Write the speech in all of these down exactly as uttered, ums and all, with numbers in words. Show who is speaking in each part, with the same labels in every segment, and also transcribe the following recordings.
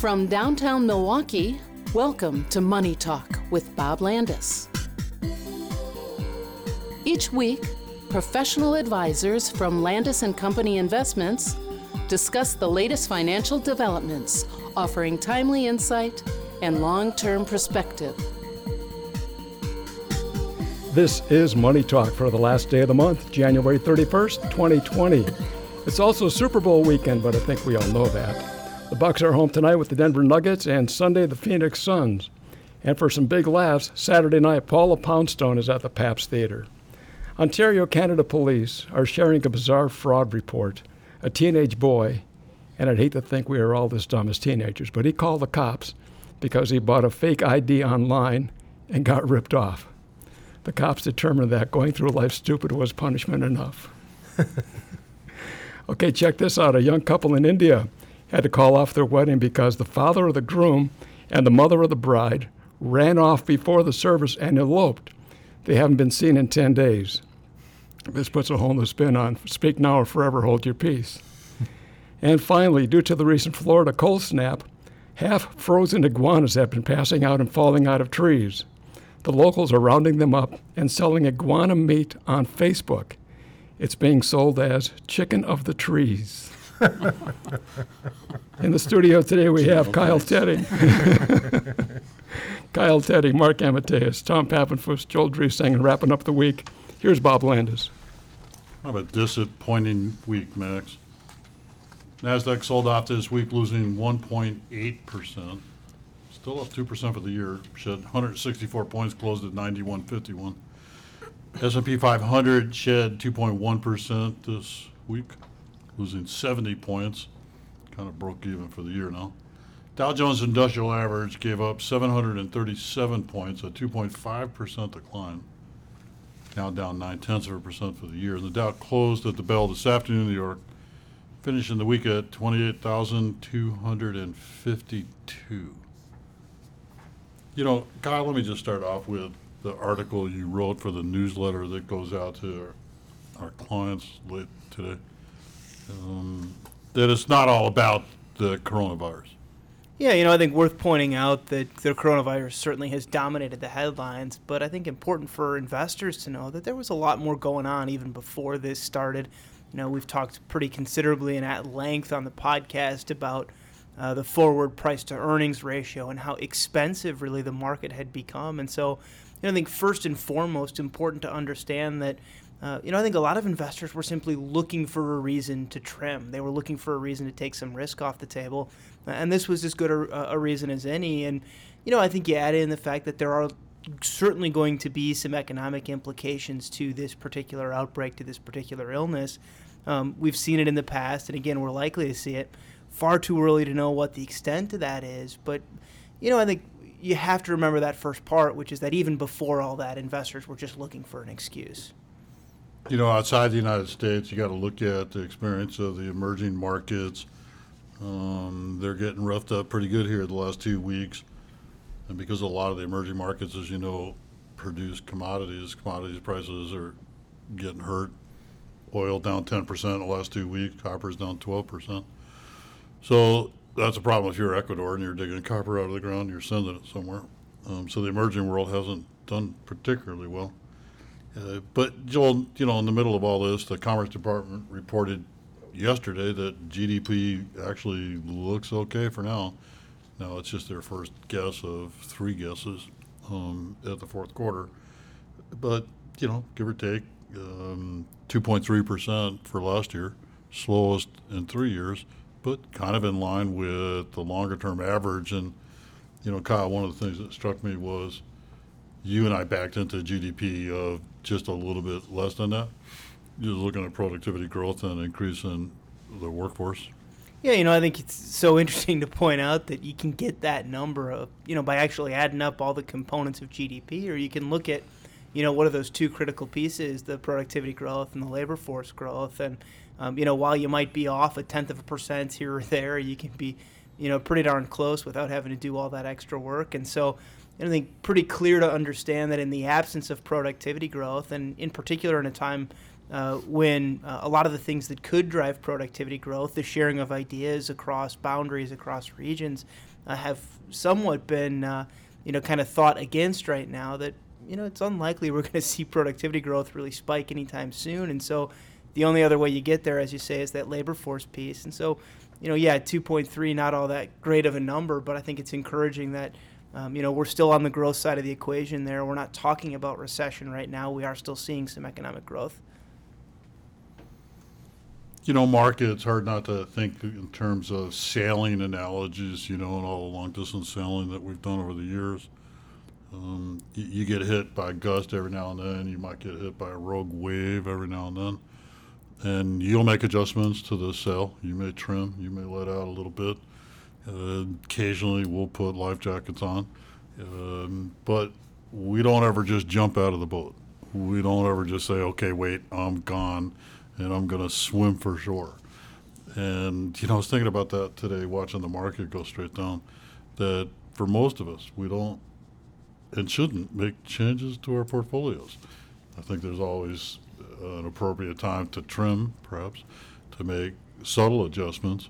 Speaker 1: From downtown Milwaukee, welcome to Money Talk with Bob Landis. Each week, professional advisors from Landis and Company Investments discuss the latest financial developments, offering timely insight and long-term perspective.
Speaker 2: This is Money Talk for the last day of the month, January thirty-first, twenty twenty. It's also Super Bowl weekend, but I think we all know that. The Bucs are home tonight with the Denver Nuggets, and Sunday the Phoenix Suns. And for some big laughs, Saturday night, Paula Poundstone is at the Pabst Theater. Ontario Canada Police are sharing a bizarre fraud report. A teenage boy, and I'd hate to think we are all this dumb as teenagers, but he called the cops because he bought a fake I D online and got ripped off. The cops determined that going through life stupid was punishment enough. Okay, check this out. A young couple in India had to call off their wedding because the father of the groom and the mother of the bride ran off before the service and eloped. They haven't been seen in ten days. This puts a whole new spin on speak now or forever hold your peace. And finally, due to the recent Florida cold snap, half-frozen iguanas have been passing out and falling out of trees. The locals are rounding them up and selling iguana meat on Facebook. It's being sold as chicken of the trees. In the studio today, we have Kyle Teddy. Kyle Teddy, Mark Amateus, Tom Pappenfuss, Joel Driesing, and wrapping up the week, here's Bob Landis.
Speaker 3: Have a disappointing week, Max. NASDAQ sold off this week, losing one point eight percent. Still up two percent for the year. Shed one hundred sixty-four points, closed at ninety-one fifty-one. S and P five hundred shed two point one percent this week, losing seventy points. Kind of broke even for the year now. Dow Jones Industrial Average gave up seven hundred thirty-seven points, a two point five percent decline. Now down nine-tenths of a percent for the year. And the Dow closed at the bell this afternoon in New York, finishing the week at twenty-eight thousand two hundred fifty-two. You know, Kyle, let me just start off with the article you wrote for the newsletter that goes out to our, our clients late today. Um, that it's not all about the coronavirus.
Speaker 4: Yeah, you know, I think worth pointing out that the coronavirus certainly has dominated the headlines, but I think important for investors to know that there was a lot more going on even before this started. You know, we've talked pretty considerably and at length on the podcast about uh, the forward price to earnings ratio and how expensive really the market had become. And so, you know, I think first and foremost important to understand that Uh, you know, I think a lot of investors were simply looking for a reason to trim. They were looking for a reason to take some risk off the table. Uh, and this was as good a, a reason as any. And, you know, I think you add in the fact that there are certainly going to be some economic implications to this particular outbreak, to this particular illness. Um, we've seen it in the past, and again, we're likely to see it. Far too early to know what the extent of that is. But, you know, I think you have to remember that first part, which is that even before all that, investors were just looking for an excuse.
Speaker 3: You know, outside the United States, you got to look at the experience of the emerging markets. Um, they're getting roughed up pretty good here the last two weeks. And because a lot of the emerging markets, as you know, produce commodities, commodities prices are getting hurt. Oil down ten percent in the last two weeks. Copper's down twelve percent. So that's a problem if you're Ecuador and you're digging copper out of the ground, you're sending it somewhere. Um, so the emerging world hasn't done particularly well. Uh, but, Joel, you know, in the middle of all this, the Commerce Department reported yesterday that G D P actually looks okay for now. Now, it's just their first guess of three guesses um, at the fourth quarter. But, you know, give or take, um, two point three percent for last year, slowest in three years, but kind of in line with the longer-term average. And, you know, Kyle, one of the things that struck me was you and I backed into G D P of just a little bit less than that. Just looking at productivity growth and increase in the workforce.
Speaker 4: Yeah, you know, I think it's so interesting to point out that you can get that number of, you know, by actually adding up all the components of G D P, or you can look at, you know, what are those two critical pieces, the productivity growth and the labor force growth. And, um, you know, while you might be off a tenth of a percent here or there, you can be, you know, pretty darn close without having to do all that extra work. And so I think pretty clear to understand that in the absence of productivity growth, and in particular in a time uh, when uh, a lot of the things that could drive productivity growth, the sharing of ideas across boundaries, across regions, uh, have somewhat been, uh, you know, kind of thought against right now. That, you know, it's unlikely we're going to see productivity growth really spike anytime soon. And so the only other way you get there, as you say, is that labor force piece. And so, you know, yeah, two point three, not all that great of a number, but I think it's encouraging that, um, you know, we're still on the growth side of the equation there. We're not talking about recession right now. We are still seeing some economic growth.
Speaker 3: You know, Mark, it's hard not to think in terms of sailing analogies, you know, and all the long-distance sailing that we've done over the years. Um, you, you get hit by a gust every now and then. You might get hit by a rogue wave every now and then. And you'll make adjustments to the sail. You may trim. You may let out a little bit. Uh, occasionally, we'll put life jackets on. Um, but we don't ever just jump out of the boat. We don't ever just say, okay, wait, I'm gone, and I'm going to swim for shore. And, you know, I was thinking about that today, watching the market go straight down, that for most of us, we don't and shouldn't make changes to our portfolios. I think there's always an appropriate time to trim, perhaps, to make subtle adjustments.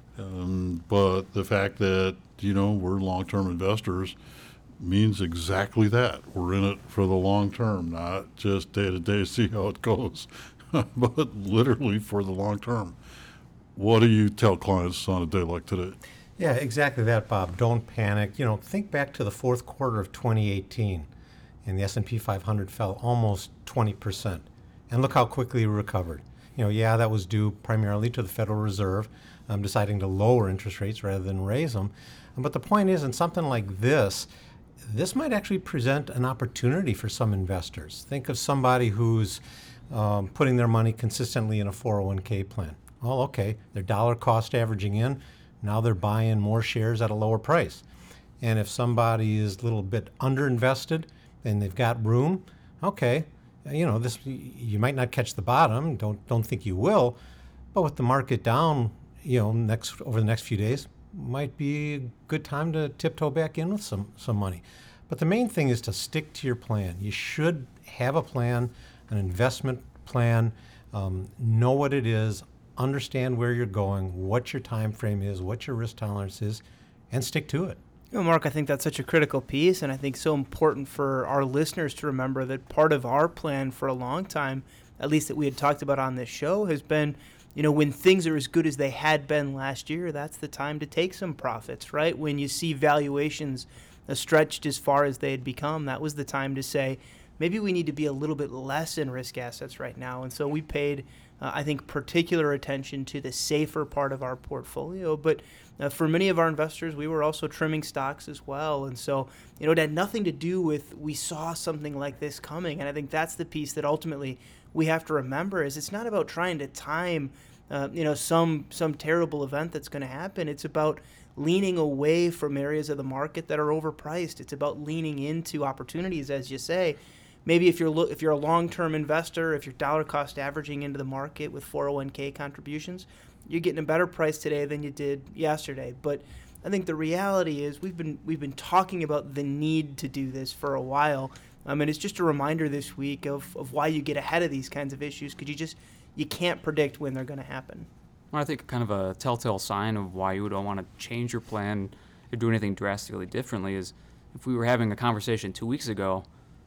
Speaker 3: Um, but the fact that, you know, we're long-term investors means exactly that. We're in it for the long term, not just day-to-day see how it goes, but literally for the long term. What do you tell clients on a day like today?
Speaker 5: Yeah, exactly that, Bob. Don't panic. You know, think back to the fourth quarter of twenty eighteen, and the S and P five hundred fell almost twenty percent. And look how quickly it recovered. You know, yeah, that was due primarily to the Federal Reserve um, deciding to lower interest rates rather than raise them. But the point is, in something like this, this might actually present an opportunity for some investors. Think of somebody who's um, putting their money consistently in a four oh one k plan. Well, okay, they're dollar cost averaging in. Now they're buying more shares at a lower price. And if somebody is a little bit underinvested and they've got room, okay, you know, this you might not catch the bottom. Don't don't think you will, but with the market down, you know, next over the next few days, might be a good time to tiptoe back in with some some money. But the main thing is to stick to your plan. You should have a plan, an investment plan, um, know what it is, understand where you're going, what your time frame is, what your risk tolerance is, and stick to it.
Speaker 4: You know, Mark, I think that's such a critical piece, and I think so important for our listeners to remember that part of our plan for a long time, at least that we had talked about on this show, has been, you know, when things are as good as they had been last year, that's the time to take some profits, right? When you see valuations stretched as far as they had become, that was the time to say, maybe we need to be a little bit less in risk assets right now. And so we paid, uh, I think, particular attention to the safer part of our portfolio. But uh, for many of our investors, we were also trimming stocks as well. And so, you know, it had nothing to do with we saw something like this coming. And I think that's the piece that ultimately we have to remember is it's not about trying to time, uh, you know, some some terrible event that's going to happen. It's about leaning away from areas of the market that are overpriced. It's about leaning into opportunities, as you say. Maybe if you're lo- if you're a long-term investor, if you're dollar cost averaging into the market with four oh one k contributions, you're getting a better price today than you did yesterday. But I think the reality is we've been we've been talking about the need to do this for a while. Um, and it's just a reminder this week of, of why you get ahead of these kinds of issues, because you just you can't predict when they're going to happen.
Speaker 6: Well, I think kind of a telltale sign of why you would want to change your plan or do anything drastically differently is if we were having a conversation two weeks ago,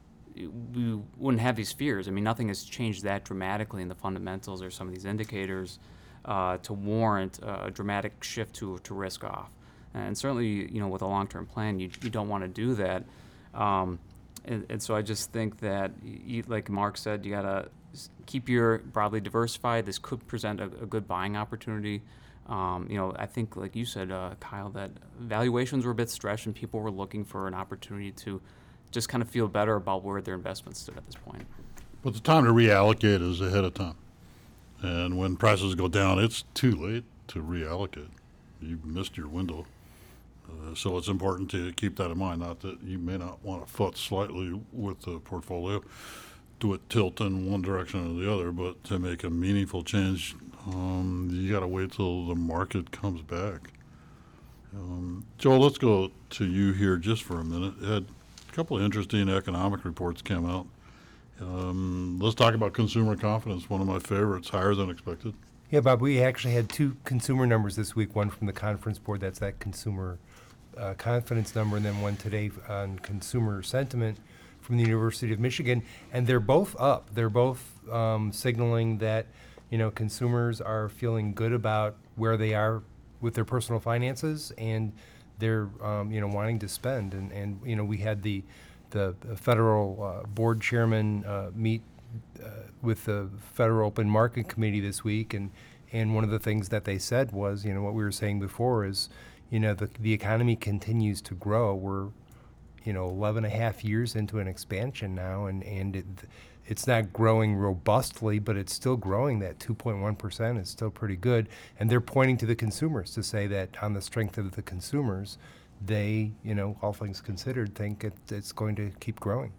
Speaker 6: we wouldn't have these fears. I mean, nothing has changed that dramatically in the fundamentals or some of these indicators uh, to warrant a dramatic shift to to risk off. And certainly, you know, with a long-term plan, you you don't want to do that. Um, and, and so I just think that, you, like Mark said, you gotta keep your broadly diversified. This could present a, a good buying opportunity. Um, you know, I think, like you said, uh, Kyle, that valuations were a bit stretched and people were looking for an opportunity to just kind of feel better about where their investments stood at this point.
Speaker 3: But the time to reallocate is ahead of time. And when prices go down, it's too late to reallocate. You've missed your window. Uh, so it's important to keep that in mind, not that you may not want to foot slightly with the portfolio, do it tilt in one direction or the other, but to make a meaningful change, um, you got to wait till the market comes back. Um, Joel, let's go to you here just for a minute. Ed, a couple of interesting economic reports came out, Um, let's talk about consumer confidence, one of my favorites, higher than expected.
Speaker 7: Yeah, Bob, we actually had two consumer numbers this week, one from the conference board, that's that consumer uh, confidence number, and then one today on consumer sentiment from the University of Michigan, and they're both up. They're both um, signaling that, you know, consumers are feeling good about where they are with their personal finances, and they're, um, you know, wanting to spend. And, and you know, we had the, the, the federal uh, board chairman uh, meet Uh, with the Federal Open Market Committee this week, and, and one of the things that they said was, you know, what we were saying before is, you know, the the economy continues to grow. We're, you know, eleven and a half years into an expansion now, and, and it, it's not growing robustly, but it's still growing. That two point one percent is still pretty good, and they're pointing to the consumers to say that on the strength of the consumers, they, you know, all things considered, think it, it's going to keep growing.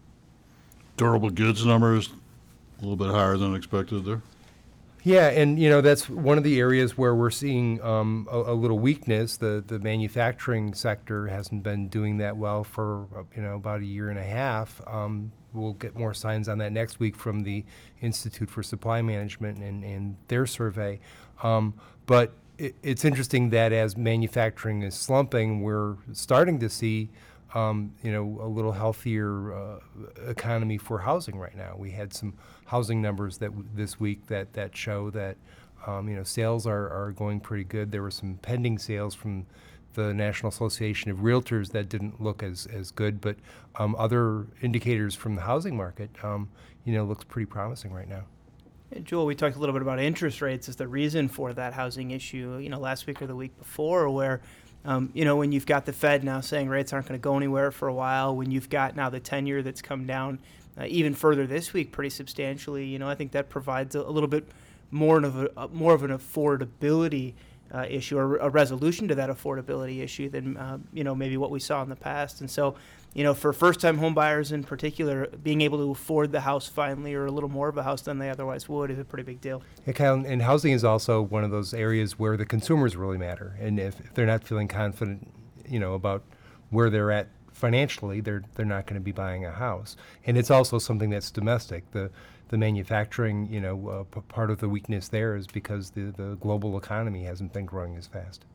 Speaker 3: Durable goods numbers, a little bit higher than expected there.
Speaker 7: Yeah, and you know that's one of the areas where we're seeing um, a, a little weakness. The the manufacturing sector hasn't been doing that well for uh, you know about a year and a half. Um, we'll get more signs on that next week from the Institute for Supply Management and, and their survey. Um, but it, it's interesting that as manufacturing is slumping, we're starting to see Um, you know, a little healthier uh, economy for housing right now. We had some housing numbers that w- this week that, that show that, um, you know, sales are, are going pretty good. There were some pending sales from the National Association of Realtors that didn't look as, as good, but um, other indicators from the housing market, um, you know, looks pretty promising right now.
Speaker 4: And Joel, we talked a little bit about interest rates as the reason for that housing issue, you know, last week or the week before, where Um, you know, when you've got the Fed now saying rates aren't going to go anywhere for a while, when you've got now the ten-year that's come down uh, even further this week pretty substantially, you know, I think that provides a, a little bit more of a, a more of an affordability uh, issue or a resolution to that affordability issue than, uh, you know, maybe what we saw in the past. And so, you know, for first-time home buyers in particular, being able to afford the house finally or a little more of a house than they otherwise would is a pretty big deal.
Speaker 7: Yeah, Kyle, and housing is also one of those areas where the consumers really matter. And if, if they're not feeling confident, you know, about where they're at financially, they're they're not going to be buying a house. And it's also something that's domestic. The the manufacturing, you know, uh, p- part of the weakness there is because the, the global economy hasn't been growing as fast.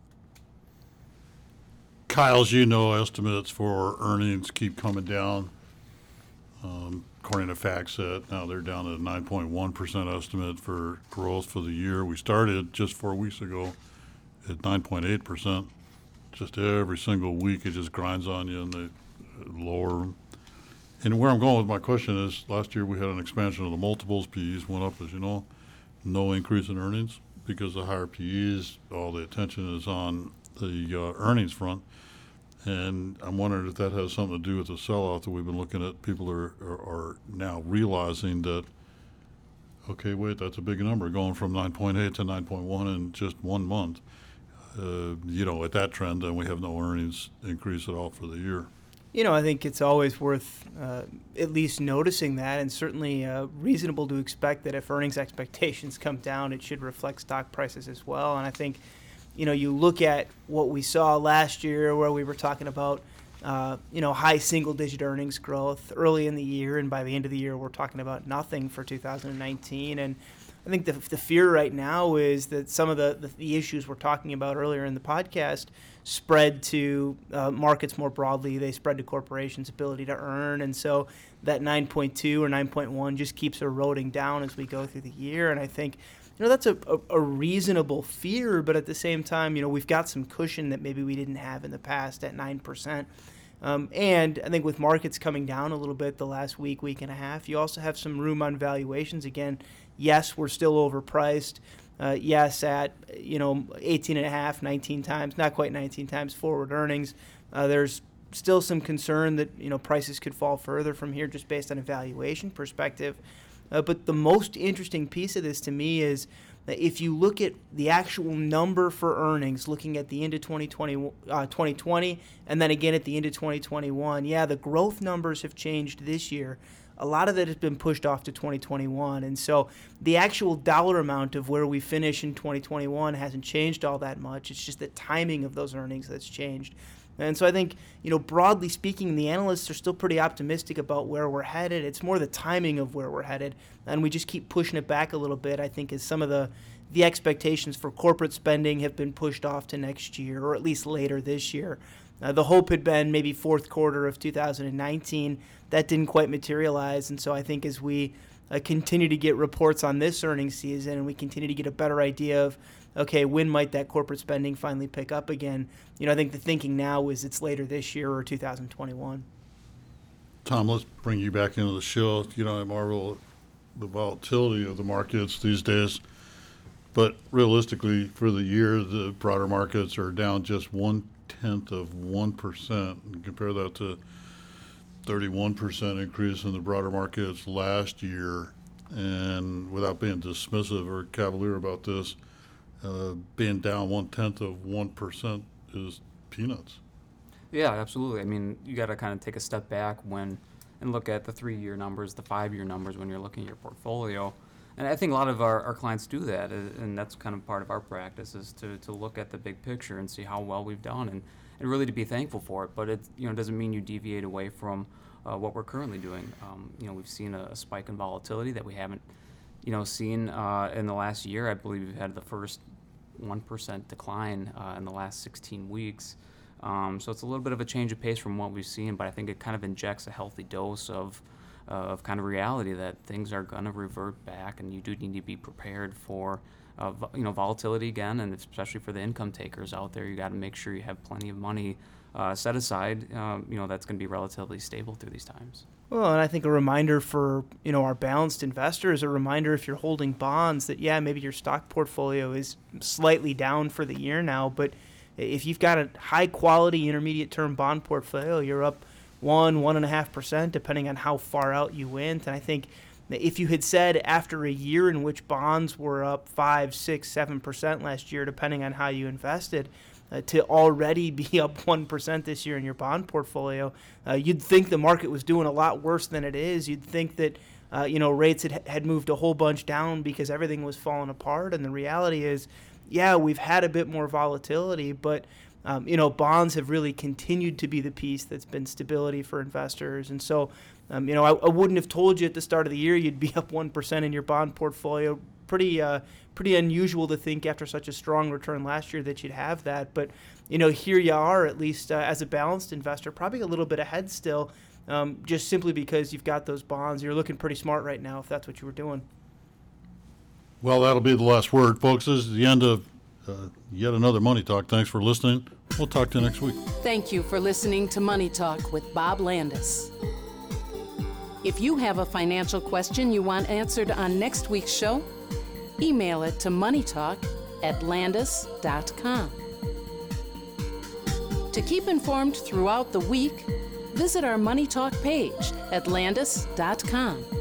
Speaker 3: Kyle, as you know, estimates for earnings keep coming down. Um, according to FactSet, now they're down to a nine point one percent estimate for growth for the year. We started just four weeks ago at nine point eight percent. Just every single week it just grinds on you and they lower. And where I'm going with my question is, last year we had an expansion of the multiples. P Es went up, as you know. No increase in earnings because the higher P Es, all the attention is on the uh, earnings front. And I'm wondering if that has something to do with the sell-off that we've been looking at. People are, are, are now realizing that, okay, wait, that's a big number, going from nine point eight to nine point one in just one month. Uh, you know, at that trend, then we have no earnings increase at all for the year.
Speaker 4: You know, I think it's always worth uh, at least noticing that, and certainly uh, reasonable to expect that if earnings expectations come down, it should reflect stock prices as well. And I think, you know, you look at what we saw last year where we were talking about, uh, you know, high single-digit earnings growth early in the year, and by the end of the year we're talking about nothing for two thousand nineteen. And I think the, the fear right now is that some of the, the, the issues we're talking about earlier in the podcast spread to uh, markets more broadly. They spread to corporations' ability to earn. And so that nine point two or nine point one just keeps eroding down as we go through the year. And I think, you know, that's a, a, a reasonable fear, but at the same time, you know, we've got some cushion that maybe we didn't have in the past at nine percent. Um, and I think with markets coming down a little bit the last week, week and a half, you also have some room on valuations. Again, yes, we're still overpriced. Uh, yes, at, you know, eighteen and a half, nineteen times, not quite nineteen times forward earnings. Uh, there's still some concern that, you know, prices could fall further from here just based on a valuation perspective. Uh, but the most interesting piece of this to me is that if you look at the actual number for earnings, looking at the end of twenty twenty, uh, twenty twenty and then again at the end of twenty twenty-one, yeah, the growth numbers have changed this year. A lot of that has been pushed off to twenty twenty-one. And so the actual dollar amount of where we finish in twenty twenty-one hasn't changed all that much. It's just the timing of those earnings that's changed. And so I think, you know, broadly speaking, the analysts are still pretty optimistic about where we're headed. It's more the timing of where we're headed, and we just keep pushing it back a little bit, I think, as some of the the expectations for corporate spending have been pushed off to next year, or at least later this year. Uh, the hope had been maybe fourth quarter of two thousand nineteen. That didn't quite materialize, and so I think as we uh, continue to get reports on this earnings season and we continue to get a better idea of, okay, when might that corporate spending finally pick up again, you know, I think the thinking now is it's later this year or two thousand twenty-one.
Speaker 3: Tom, let's bring you back into the show. You know, I marvel at the volatility of the markets these days. But realistically, for the year, the broader markets are down just one-tenth of one percent. And compare that to thirty-one percent increase in the broader markets last year. And without being dismissive or cavalier about this, uh, being down one-tenth of one percent is peanuts.
Speaker 6: Yeah, absolutely. I mean, you got to kind of take a step back when and look at the three-year numbers, the five-year numbers when you're looking at your portfolio. And I think a lot of our, our clients do that, and that's kind of part of our practice is to, to look at the big picture and see how well we've done and, and really to be thankful for it. But it you know doesn't mean you deviate away from uh, what we're currently doing. Um, you know, we've seen a, a spike in volatility that we haven't you know seen uh, in the last year. I believe we've had the first one percent decline uh, in the last sixteen weeks. Um, so it's a little bit of a change of pace from what we've seen, but I think it kind of injects a healthy dose of Uh, of kind of reality that things are going to revert back, and you do need to be prepared for, uh, vo- you know, volatility again, and especially for the income takers out there, you got to make sure you have plenty of money uh, set aside, um, you know, that's going to be relatively stable through these times.
Speaker 4: Well, and I think a reminder for, you know, our balanced investors, a reminder if you're holding bonds that, yeah, maybe your stock portfolio is slightly down for the year now, but if you've got a high-quality intermediate-term bond portfolio, you're up one, one and a half percent, depending on how far out you went. And I think that if you had said after a year in which bonds were up five, six, seven percent last year, depending on how you invested, uh, to already be up one percent this year in your bond portfolio, uh, you'd think the market was doing a lot worse than it is. You'd think that uh, you know rates had had moved a whole bunch down because everything was falling apart. And the reality is, yeah, we've had a bit more volatility, but Um, you know, bonds have really continued to be the piece that's been stability for investors. And so, um, you know, I, I wouldn't have told you at the start of the year you'd be up one percent in your bond portfolio. Pretty uh, pretty unusual to think after such a strong return last year that you'd have that. But, you know, here you are, at least uh, as a balanced investor, probably a little bit ahead still, um, just simply because you've got those bonds. You're looking pretty smart right now if that's what you were doing.
Speaker 3: Well, that'll be the last word, folks. This is the end of Uh, yet another Money Talk. Thanks for listening. We'll talk to you next week.
Speaker 1: Thank you for listening to Money Talk with Bob Landis. If you have a financial question you want answered on next week's show, email it to moneytalk at landis dot com. To keep informed throughout the week, visit our Money Talk page at landis dot com.